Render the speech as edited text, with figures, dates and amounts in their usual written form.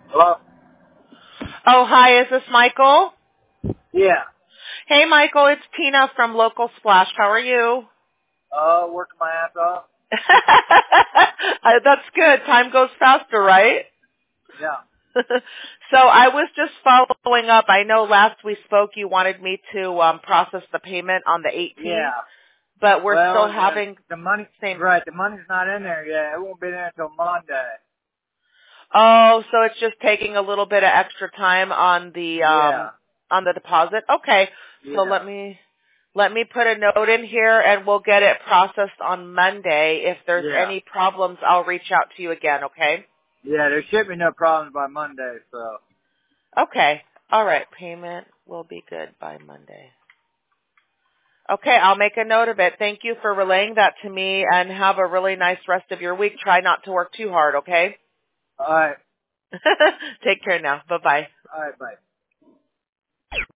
Hello? Oh, hi, is this Michael? Yeah. Hey, Michael, it's Tina from Local Splash. How are you? Working my ass off. That's good. Time goes faster, right? Yeah. So I was just following up. I know last we spoke you wanted me to process the payment on the 18th, Yeah. but we're Well, still having the money, same. right, the money's not in there yet. It won't be there until Monday. Oh, so it's just taking a little bit of extra time on Yeah. the deposit. Okay. So Yeah. let me put a note in here and we'll get it processed on Monday. If there's Yeah. any problems, I'll reach out to you again, okay? Yeah, there should be no problems by Monday, so. Okay. All right. Payment will be good by Monday. Okay, I'll make a note of it. Thank you for relaying that to me and have a really nice rest of your week. Try not to work too hard, okay? Alright. Take care now. Bye-bye. Alright, bye.